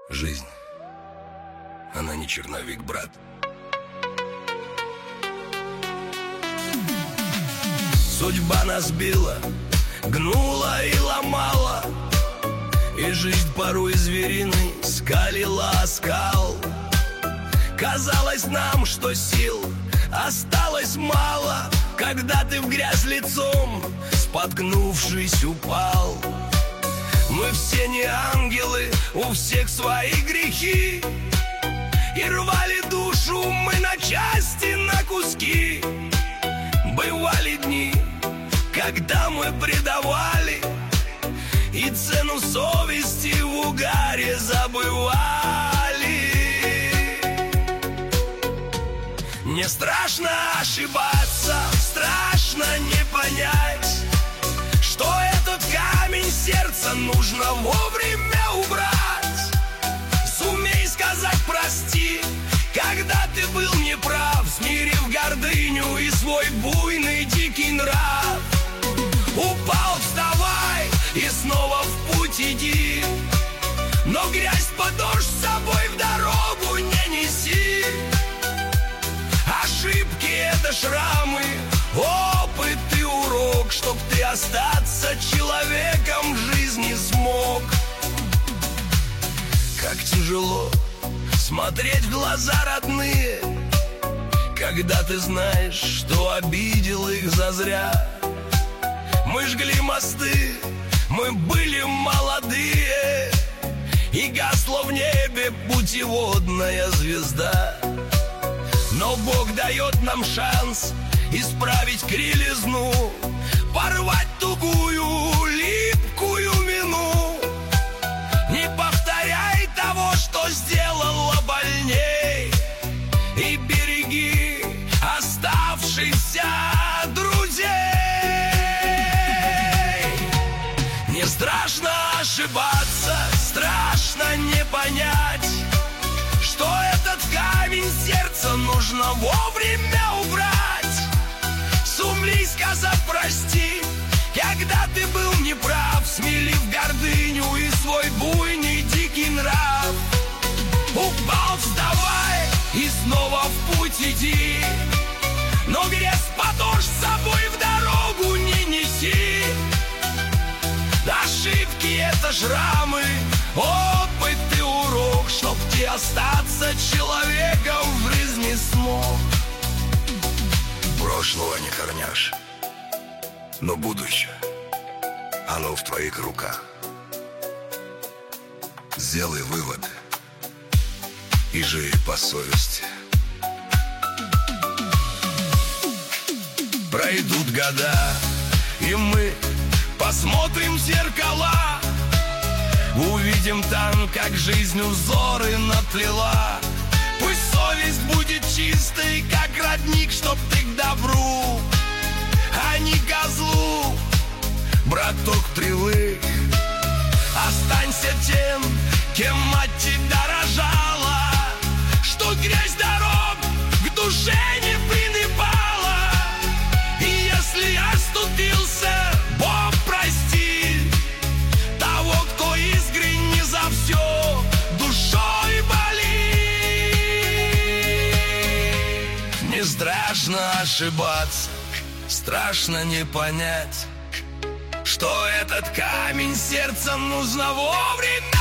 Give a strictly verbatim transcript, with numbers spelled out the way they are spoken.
Жизнь, она не черновик, брат. Судьба нас била, гнула и ломала, и жизнь порой звериной скалила оскал. Казалось нам, что сил осталось мало, когда ты в грязь лицом, споткнувшись, упал. Мы все не ангелы, у всех свои грехи, и рвали душу мы на части, на куски. Бывали дни, когда мы предавали, и цену совести в угаре забывали. Не страшно ошибаться, страшно не понять, что этот камень сердца нужно вовремя убрать. Сумей сказать прости, когда ты был неправ, смирив гордыню и свой буйный дикий нрав. Упал, вставай и снова в путь иди, но грязь под дождь с собой в дорогу не неси. Ошибки — это шрамы, опыт и урок, чтоб ты остаться человеком в жизни смог. Как тяжело смотреть в глаза родные, когда ты знаешь, что обидел их зазря. Мы жгли мосты, мы были молодые, и гасла в небе путеводная звезда. Но Бог дает нам шанс исправить кривизну, порвать тугую, липкую вину. Не повторяй того, что сделало больней, и береги оставшихся друзей. Не страшно ошибаться, страшно не понять, что этот камень сердца нужно вовремя убрать. Сумей сказать прости, когда ты был неправ, смирив гордыню и свой буйный дикий нрав. Упал, вставай и снова в путь иди, но грязь под дождь с собой в дорогу не неси. Ошибки — это шрамы, опыт и урок, чтоб ты остаться человеком в жизни смог. Прошлого не корняш, но будущее, оно в твоих руках. Сделай вывод и живи по совести. Пройдут года, и мы посмотрим в зеркала, увидим там, как жизнь узоры наплела. Пусть совесть будет чистой, как родник, чтоб ты к добру, а не козлу, браток привык. Останься тем, кем мать тебя рожала, что грязь дорог к душе не прилипала. И если оступился, Бог прости того, кто искренне за все душой болит. Не страшно ошибаться, страшно не понять, что этот камень сердца нужно вовремя